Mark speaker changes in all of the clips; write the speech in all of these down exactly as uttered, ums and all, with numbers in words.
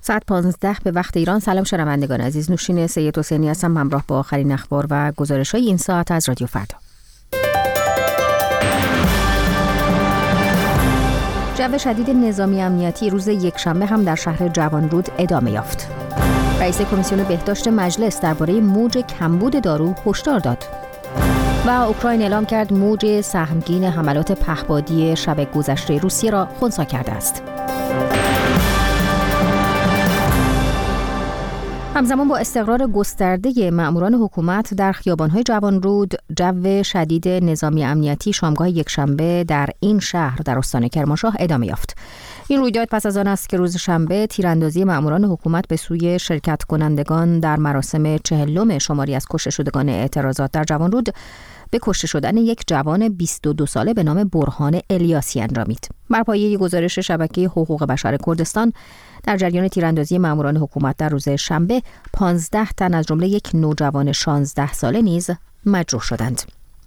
Speaker 1: ساعت پانزده به وقت ایران. سلام شنوندگان عزیز، نوشین سید حسینی هستم همراه با آخرین اخبار و گزارش‌های این ساعت از رادیو فردا. جو شدید نظامی امنیتی روز یکشنبه هم در شهر جوانرود ادامه یافت. رئیس کمیسیون بهداشت مجلس درباره موج کمبود دارو هشدار داد. و اوکراین اعلام کرد موج سهمگین حملات پهپادی شب گذشته روسیه را خنثی کرده است. همزمان با استقرار گسترده مأموران حکومت در خیابان‌های جوانرود، جو شدید نظامی امنیتی شامگاه یکشنبه در این شهر در استان کرمانشاه ادامه یافت. این رویداد پس از آن است که روز شنبه تیراندازی مأموران حکومت به سوی شرکت کنندگان در مراسم چهلم شماری از کشته شدگان اعتراضات در جوانرود به کشته شدن یک جوان بیست و دو ساله به نام برهان الیاسی انجامید. بر پایه گزارش شبکه حقوق بشر کردستان، در جریان تیراندازی ماموران حکومت در روز شنبه پانزده تن از جمله یک نوجوان شانزده ساله نیز مجروح شدند.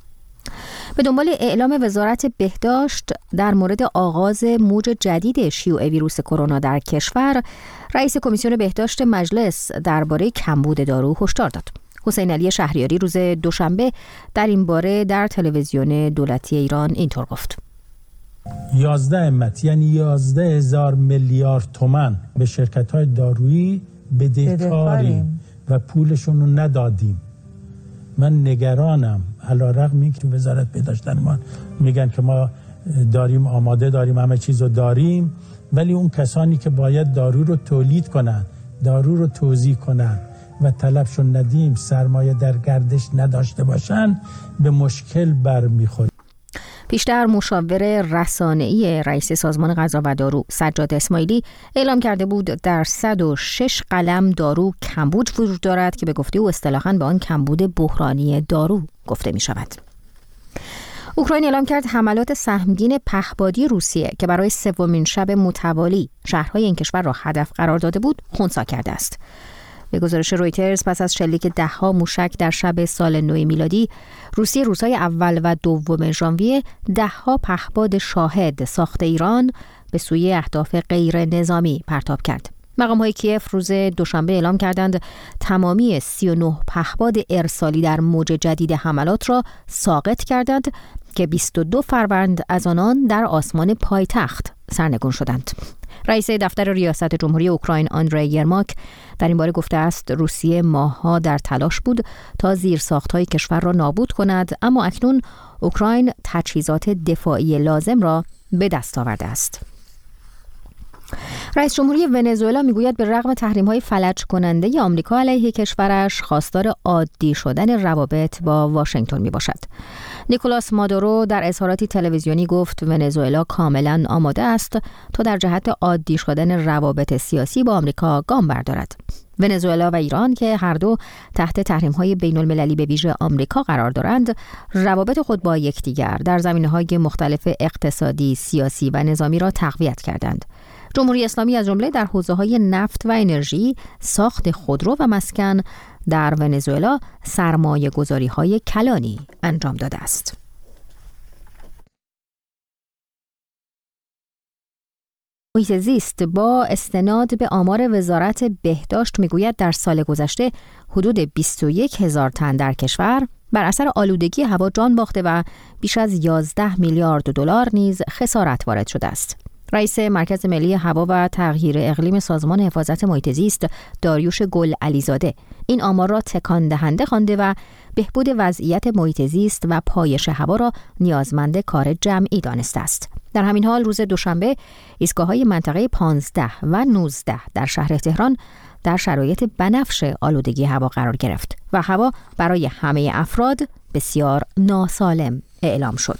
Speaker 1: به دنبال اعلام وزارت بهداشت در مورد آغاز موج جدید شیوع ویروس کرونا در کشور، رئیس کمیسیون بهداشت مجلس درباره کمبود دارو هشدار داد. حسین علی شهریاری روز دوشنبه در این باره در تلویزیون دولتی ایران اینطور گفت:
Speaker 2: یازده امت یعنی یازده هزار میلیارد تومان به شرکت‌های دارویی بدهکاریم و پولشون رو ندادیم. من نگرانم، علی‌رغم اینکه وزارت بهداشت ما میگن که ما داریم، آماده داریم، همه چیز رو داریم، ولی اون کسانی که باید دارو رو تولید کنن، دارو رو توزیع کنن و طلبشون ندیم، سرمایه در گردش نداشته باشن، به مشکل برمیخوریم.
Speaker 1: پیشتر مشاور رسانه‌ای رئیس سازمان غذا و دارو سجاد اسماعیلی اعلام کرده بود در صد و شش قلم دارو کمبود وجود دارد که به گفته او اصطلاحاً به آن کمبود بحرانی دارو گفته می شود. اوکراین اعلام کرد حملات سهمگین پهپادی روسیه که برای سومین شب متوالی شهرهای این کشور را هدف قرار داده بود خنثی کرده است. به گزارش رویترز، پس از شلیک ده‌ها موشک در شب سال نو میلادی، روسیه روزهای اول و دوم ژانویه ده‌ها پهپاد شاهد ساخت ایران به سوی اهداف غیر نظامی پرتاب کرد. مقام‌های کیف روز دوشنبه اعلام کردند تمامی سی و نه پهپاد ارسالی در موج جدید حملات را ساقط کردند که بیست و دو فروند از آنان در آسمان پایتخت سرنگون شدند. رئیس دفتر ریاست جمهوری اوکراین آندری یرماک در این باره گفته است روسیه ماه‌ها در تلاش بود تا زیرساخت‌های کشور را نابود کند، اما اکنون اوکراین تجهیزات دفاعی لازم را به دست آورده است. رئیس جمهوری ونزوئلا میگوید به رغم تحریم‌های فلج کننده آمریکا علیه کشورش، خواستار عادی شدن روابط با واشنگتن میباشد. نیکولاس مادورو در اظهاراتی تلویزیونی گفت ونزوئلا کاملا آماده است تا در جهت عادی شدن روابط سیاسی با آمریکا گام بردارد. ونزوئلا و ایران که هر دو تحت تحریم‌های بین‌المللی به ویژه آمریکا قرار دارند، روابط خود با یکدیگر در زمینه‌های مختلف اقتصادی، سیاسی و نظامی را تقویت کردند. جمهوری اسلامی از جمله در حوزه‌های نفت و انرژی، ساخت خودرو و مسکن در ونزوئلا سرمایه‌گذاری‌های کلانی انجام داده است. محیط زیست با استناد به آمار وزارت بهداشت میگوید در سال گذشته حدود بیست و یک هزار تن در کشور بر اثر آلودگی هوا جان باخته و بیش از یازده میلیارد دلار نیز خسارت وارد شده است. رئیس مرکز ملی هوا و تغییر اقلیم سازمان حفاظت محیط زیست داریوش گل علیزاده این آمار را تکان دهنده خوانده و بهبود وضعیت محیط زیست و پایش هوا را نیازمند کار جمعی دانسته است. در همین حال روز دوشنبه ایستگاه‌های منطقه پانزده و نوزده در شهر تهران در شرایط بنفش آلودگی هوا قرار گرفت و هوا برای همه افراد بسیار ناسالم اعلام شد.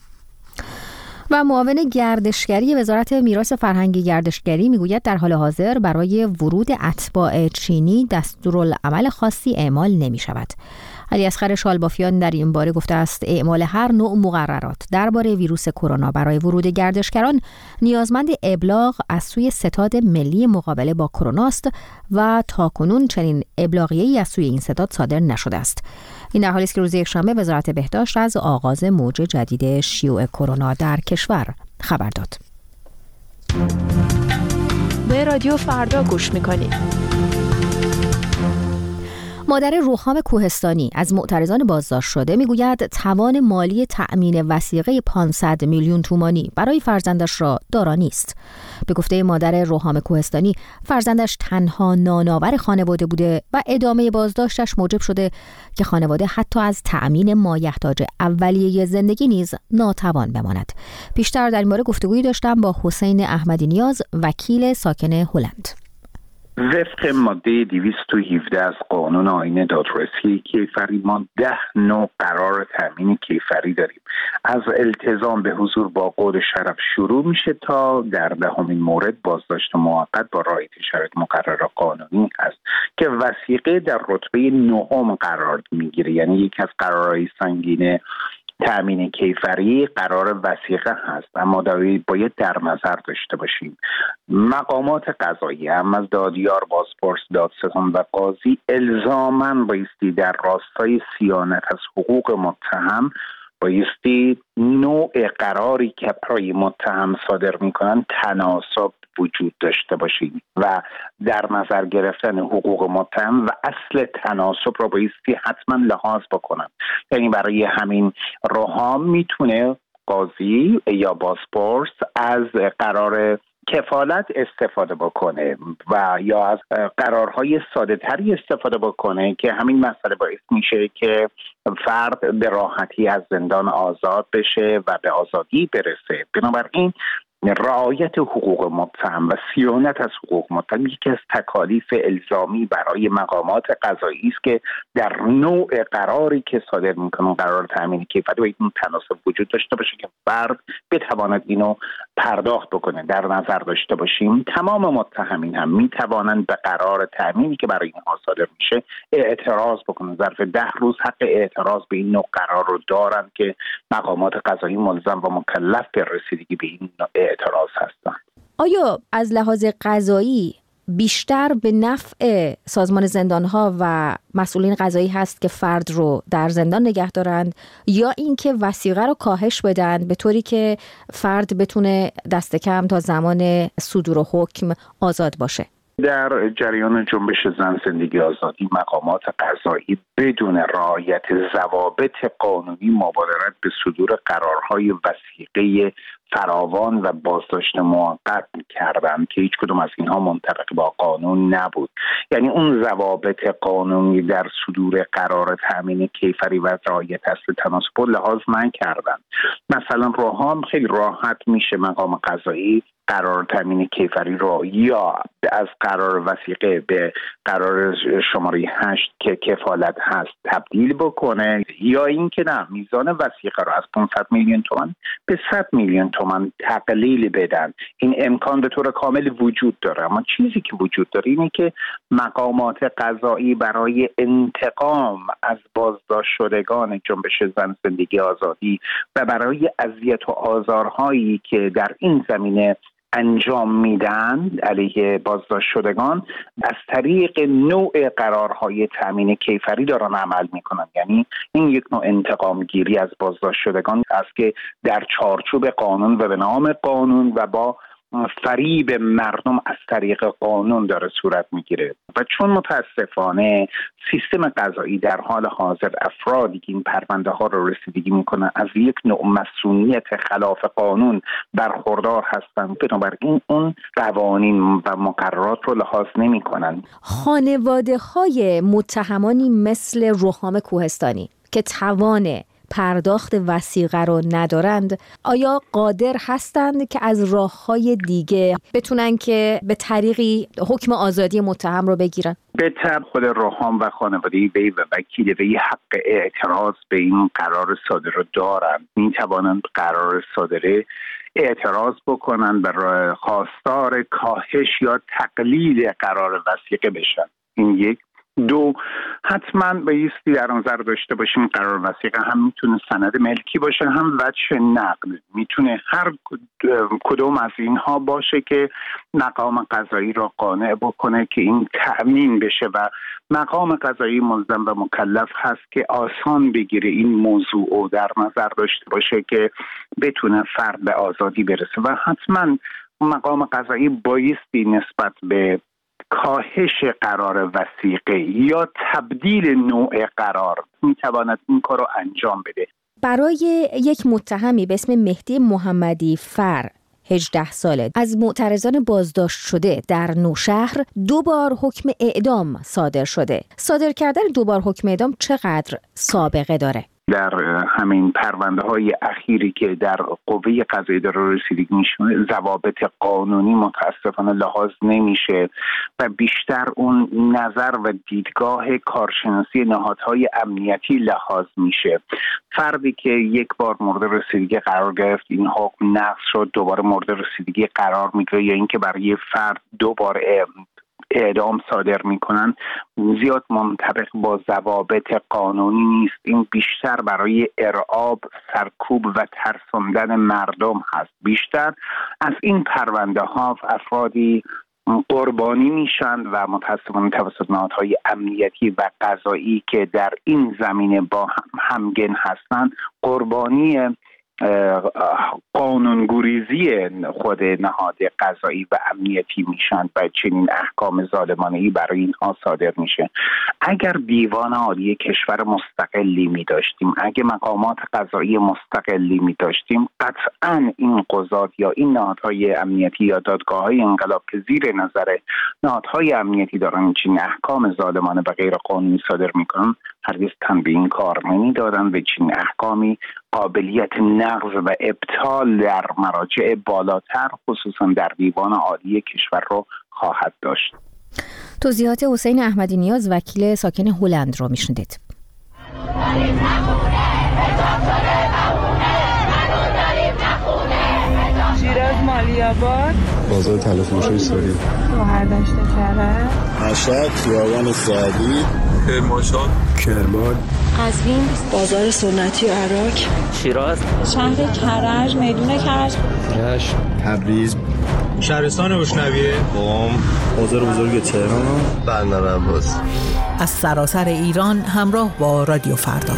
Speaker 1: و معاون گردشگری وزارت میراث فرهنگی گردشگری میگوید در حال حاضر برای ورود اتباع چینی دستورالعمل خاصی اعمال نمی شود. علیاصغر شالبافیان در این باره گفته است اعمال هر نوع مقررات درباره ویروس کرونا برای ورود گردشگران نیازمند ابلاغ از سوی ستاد ملی مقابله با کرونا است و تاکنون چنین ابلاغیه‌ای از سوی این ستاد صادر نشده است. این در حالی است که روز یکشنبه وزارت بهداشت از آغاز موج جدید شیوع کرونا در کشور خبر داد.
Speaker 3: به برنامه رادیو فردا گوش میکنید.
Speaker 1: مادر روحام کوهستانی از معترضان بازداشت شده میگوید توان مالی تأمین وثیقه پانصد میلیون تومانی برای فرزندش را دارا نیست. به گفته مادر روحام کوهستانی، فرزندش تنها نانآور خانواده بوده و ادامه بازداشتش موجب شده که خانواده حتی از تأمین مایحتاج اولیه زندگی نیز ناتوان بماند. بیشتر در این باره گفتگویی داشتم با حسین احمدی نیاز، وکیل ساکن هلند.
Speaker 4: وفق ماده دویست و هفده از قانون آیین دادرسی کیفری ما ده نوع قرار تامین کیفری داریم. از التزام به حضور با قول شرف شروع میشه تا در دهمین مورد بازداشت موقت با رعایت شرایط مقرره قانونی هست که وثیقه در رتبه نهم قرار میگیره. یعنی یکی از قرارهای سنگین تأمین کیفری قرار وثیقه هست، اما باید در نظر داشته باشیم مقامات قضایی هم از دادیار، بازپرس، دادستان و قاضی الزاماً بایستی در راستای صیانت از حقوق متهم بایستی نوع قراری که برای متهم صادر میکنن تناسب وجود داشته باشیم و در نظر گرفتن حقوق متهم و اصل تناسب را بایستی حتما لحاظ بکنن. یعنی برای همین روحام میتونه قاضی یا بازپرس از قرار کفالت استفاده بکنه و یا از قرارهای ساده تری استفاده بکنه که همین مسئله باعث میشه که فرد به راحتی از زندان آزاد بشه و به آزادی برسه. بنابراین رعایت حقوق متهم و صیانت از حقوق متهم یکی از تکالیف الزامی برای مقامات قضایی است که در نوع قراری که صادر میکنن قرار تامین کیفری باید این تناسب وجود داشته باشه که فرد بتواند اینو پرداخت بکنه. در نظر داشته باشیم تمام متهمین هم میتوانند به قرار تامینی که برای اینها صادر میشه اعتراض بکنن. ظرف ده روز حق اعتراض به این نوع قرار رو دارن که مقامات قضایی ملزم و مکلف به رسیدگی به این نوع اعتراض هستن.
Speaker 1: آیا از لحاظ قضایی بیشتر به نفع سازمان زندان‌ها و مسئولین قضایی هست که فرد رو در زندان نگه دارند یا اینکه وثیقه رو کاهش بدن به طوری که فرد بتونه دست کم تا زمان صدور حکم آزاد باشه؟
Speaker 4: در جریان جنبش زن زندگی آزادی مقامات قضایی بدون رعایت ضوابط قانونی مبادرت به صدور قرارهای وثیقه فراوان و بازداشت موقت کردند که هیچ کدوم از اینها منطبق با قانون نبود. یعنی اون ضوابط قانونی در صدور قرار تامین کیفری و رعایت اصل تناسب لحاظ نکردند. مثلا روحام خیلی راحت میشه مقام قضایی قرار تامین کیفری رو یا از قرار وثیقه به قرار شماره هشت که کفالت هست تبدیل بکنه یا اینکه نه میزان وثیقه رو از پانصد میلیون تومان به صد میلیون تومان تقلیل بدن. این امکان به طور کامل وجود داره، اما چیزی که وجود داره اینه که مقامات قضایی برای انتقام از بازداشت شدگان جنبش زن زندگی آزادی و برای اذیت و آزارهایی که در این زمینه انجام میدن علیه بازداشت شدگان از طریق نوع قرارهای تامین کیفری دارن عمل میکنن. یعنی این یک نوع انتقام گیری از بازداشت شدگان است که در چارچوب قانون و به نام قانون و با فریب مردم از طریق قانون داره صورت میگیره و چون متاسفانه سیستم قضایی در حال حاضر افرادی که این پرونده ها رو رسیدگی میکنن از یک نوع مسئولیت خلاف قانون برخوردار هستن، بنابراین اون قوانین و مقررات رو لحاظ نمیکنن.
Speaker 1: خانواده های متهمانی مثل روحام کوهستانی که توان پرداخت وثیقه رو ندارند آیا قادر هستند که از راه‌های دیگه بتونن که به طریقی حکم آزادی متهم رو بگیرن؟
Speaker 4: به طب خود روحام و خانواده وی و وکیل وی حق اعتراض به این قرار صادره رو دارند. می توانند قرار صادره اعتراض بکنن برای خواستار کاهش یا تقلیل قرار وثیقه بشن. این یک. دو، حتما بایستی در نظر داشته باشیم قرار وثیقه هم میتونه سند ملکی باشه هم وجه نقل. میتونه هر کدوم از اینها باشه که مقام قضایی را قانع بکنه که این تأمین بشه و مقام قضایی ملزم و مکلف هست که آسان بگیره این موضوع و در نظر داشته باشه که بتونه فرد به آزادی برسه و حتما مقام قضایی بایستی نسبت به کاهش قرار وثیقه یا تبدیل نوع قرار میتواند این کار رو انجام بده.
Speaker 1: برای یک متهمی به اسم مهدی محمدی فر هجده ساله از معترضان بازداشت شده در نوشهر دو بار حکم اعدام صادر شده. صادر کردن دو بار حکم اعدام چقدر سابقه داره؟
Speaker 4: در همین پرونده های اخیری که در قوه قضایی داره رسیدگی میشه ضوابط قانونی متاسفانه لحاظ نمیشه و بیشتر اون نظر و دیدگاه کارشناسی نهادهای امنیتی لحاظ میشه. فردی که یک بار مورد رسیدگی قرار گرفت، این حکم نقض شد، دوباره مورد رسیدگی قرار میگیره یا اینکه برای فرد دو بار اعدام صادر میکنن، زیاد منطبق با ضوابط قانونی نیست. این بیشتر برای ارعاب، سرکوب و ترساندن مردم هست. بیشتر از این پرونده ها افرادی قربانی میشن و متاسفانه توسط نهادهای امنیتی و قضایی که در این زمینه با هم همگن هستند قربانی قانونگریزی خود نهاد قضایی و امنیتی میشن و چنین احکام ظالمانه‌ای برای اینها صادر میشه. اگر دیوان عالی کشور مستقلی می داشتیم، اگه مقامات قضایی مستقلی می داشتیم، قطعاً این قضات یا این نهادهای امنیتی یا دادگاه‌های انقلاب که زیر نظر نهادهای امنیتی دارن چنین احکام ظالمانه و غیر قانونی صادر میکنن، هرگز تن به این کار نمیدادن و چنین احکامی قابلیت نقض و ابطال در مراجع بالاتر خصوصا در دیوان عالی کشور رو خواهد داشت.
Speaker 1: توضیحات حسین احمدی نیاز وکیل ساکن هلند رو میشنیدید.
Speaker 5: شیراز مالی‌آباد،
Speaker 6: بازار تلفروشی سوری،
Speaker 5: شهردشت کرج،
Speaker 6: مشهد، خیابان سعدی، کرمانشاه، کرمان،
Speaker 7: قزوین، بازار سنتی و عراق،
Speaker 8: شیراز،
Speaker 7: شهر کرج، میدون کرج،
Speaker 6: رشت، تبریز،
Speaker 9: شهرستان بوشنویه،
Speaker 6: قم، بازار بزرگ تهران، بندر عباس.
Speaker 10: از سراسر ایران همراه با رادیو فردا.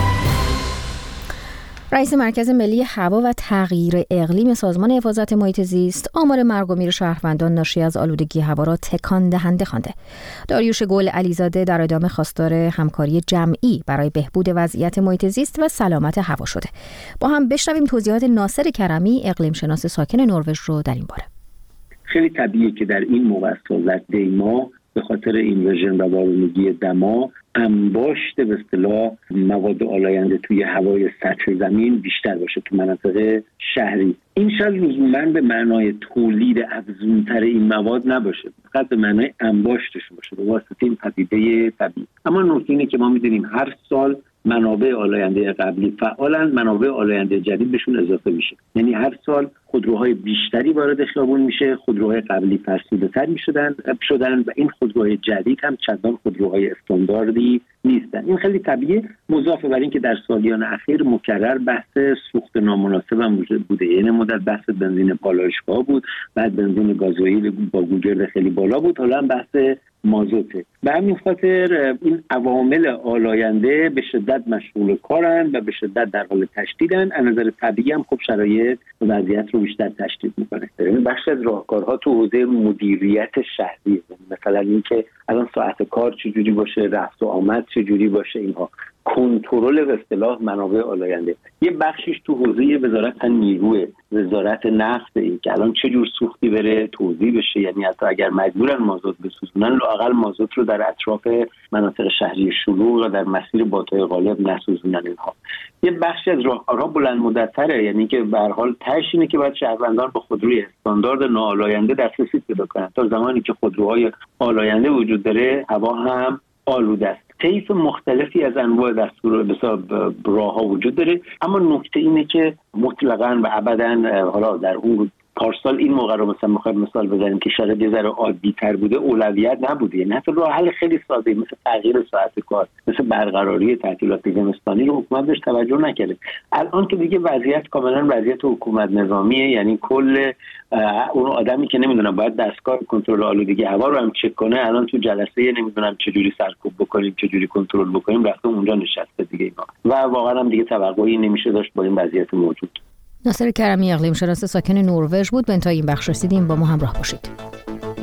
Speaker 1: رئیس مرکز ملی هوا و تغییر اقلیم سازمان حفاظت محیط زیست آمار مرگ و میر شهروندان ناشی از آلودگی هوا را تکان دهنده خوانده. داریوش گل علیزاده در ادامه خواستار همکاری جمعی برای بهبود وضعیت محیط زیست و سلامت هوا شده. با هم بشنویم توضیحات ناصر کرمی، اقلیم شناس ساکن نروژ رو در این باره.
Speaker 11: خیلی طبیعیه که در این موقع از سال دیما به خاطر اینورژن و بارونگی دما انباشت به اصطلاح مواد آلاینده توی هوای سطح زمین بیشتر باشه تو مناطق شهری. این شاید لزوماً به معنای تولید افزونتر این مواد نباشه، فقط به معنای انباشتشون باشه به واسطه این پدیده طبیعی. اما نکته اینه که ما می‌دونیم هر سال منابع آلاینده قبلی فعالن، منابع آلاینده جدید بهشون اضافه میشه. یعنی هر سال خودروهای بیشتری وارد خیابون میشه، خودروهای قبلی فرسوده‌تر میشدن شدن و این خودروهای جدید هم چندان خودروهای استانداردی نیستن. این خیلی طبیعیه، مضافه بر این که در سالیان اخیر مکرر بحث سوخت نامناسب هم وجود بوده. یعنی مدت بحث بنزین پالایشگاه بود، بعد بنزین گازوئیل با گوگرد خیلی بالا بود، حالا هم بحث مازوته. به همین خاطر این عوامل آلاینده به شدت مشغول کارن و به شدت در حال تشدیدن. از نظر طبیعی هم خب شرایط و وضعیت رو بیشتر تشدید میکنه.
Speaker 12: بخش از راهکارها تو حوزه مدیریت شهری، مثلا اینکه الان ساعت کار چجوری باشه، رفت و آمد چجوری باشه، اینها کنترل به اصطلاح منابع آلاینده. یه بخشش تو حوزه وزارت نیروی، وزارت نفت، این که الان چه جور سوختی بره توزیع بشه، یعنی حتی اگر مجبورن مازوت بسوزونن لااقل مازوت رو در اطراف مناطق شهری شلوغ و در مسیر باتای غالب نسوزونن. اینها یه بخشی از راهکارها بلند مدت‌تره، یعنی که به هر حال تهش اینه که باید شهروندان به خودروی استاندارد ناآلاینده دسترسی پیدا کنن. تا زمانی که خودروهای آلاینده وجود داره هوا هم آلوده است. طیف مختلفی از انواع دستور حساب راه‌ها وجود داره، اما نکته اینه که مطلقاً و ابداً حالا در اون پارسال این موقع رو مثلا می‌خوایم مثال بزنیم که شاید یه ذره عادی‌تر بوده، اولویت نبوده. یعنی حتی راه حل خیلی ساده مثل تغییر ساعت کار، مثل برقراری تعطیلات زمستانی رو حکومت بهش توجه نکرده. الان که دیگه وضعیت کاملا وضعیت حکومت نظامیه، یعنی کل اون آدمی که نمیدونم باید دستگاه کنترل آلودگی هوا رو هم چک کنه، الان تو جلسه نمیدونم چجوری سرکوب بکنیم، چجوری کنترل بکنیم، رفته اونجا نشسته دیگه اینا و واقعا هم دیگه توقعی نمیشه داشت با این وضعیت موجود.
Speaker 1: ناصر کرمی اقلیم شناس ساکن نروژ بود. به انتهای این بخش رسیدیم، با ما همراه باشید.